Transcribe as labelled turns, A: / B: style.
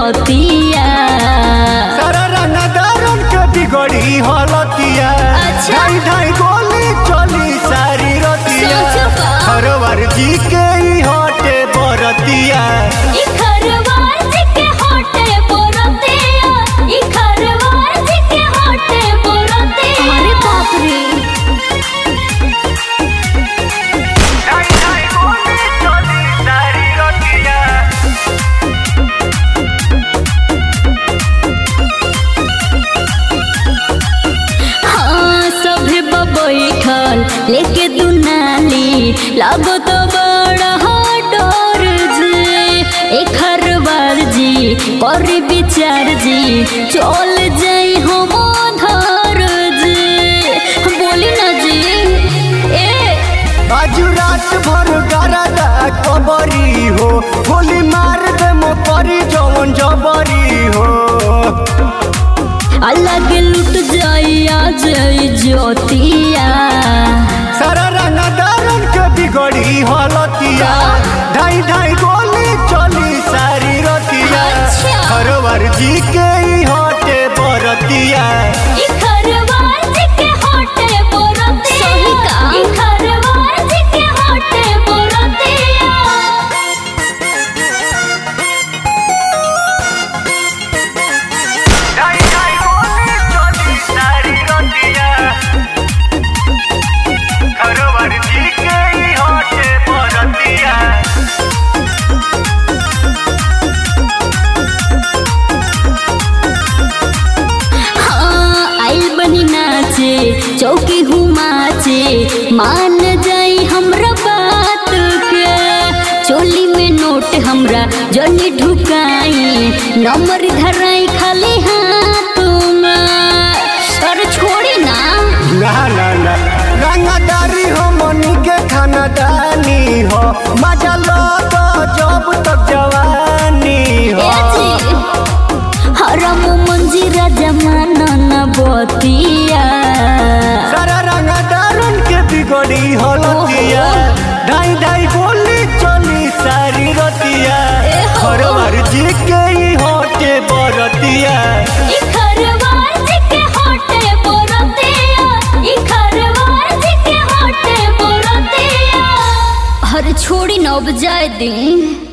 A: रतिया
B: सारा रंगदारन के बिगड़ी हलतिया ढाई ढाई गोली चली सारी रतिया खरवार जी के ही हटे बरतिया
A: लेके दुनाली लागो तो बड़ा डर जी एक हरबार जी करी विचार जी चल जाई हम धर जी बोली ना जी
B: आज रात भर गरदा कबरी हो गोली मार दे मोरी जवन जबरी हो
A: अलग लुट जाई आज ज्योतिया
B: सारा रंगदारन के बिगड़ी हलतिया ढाई ढाई गोली चली सारी रतिया खरवार जी के ही हटे बरतिया
A: चौकी हुमाचे मान जाई हमरा बात के चोली में नोट हमरा जनी ढुकाई नंबर धराई खाली हाथ में सर छोड़ी ना
B: रंगदारी हो मनी के खानदानी हो मजा लो तो जब तक जवानी हो
A: हरम मंजीरा जमाना न बतिया
B: सारा रंगदारन के बिगड़ी हलतिया ढाई ढाई गोली चली सारी रतिया खरवार जी के ही हटे बरतिया
A: हर छोड़ी न अब जाए दी।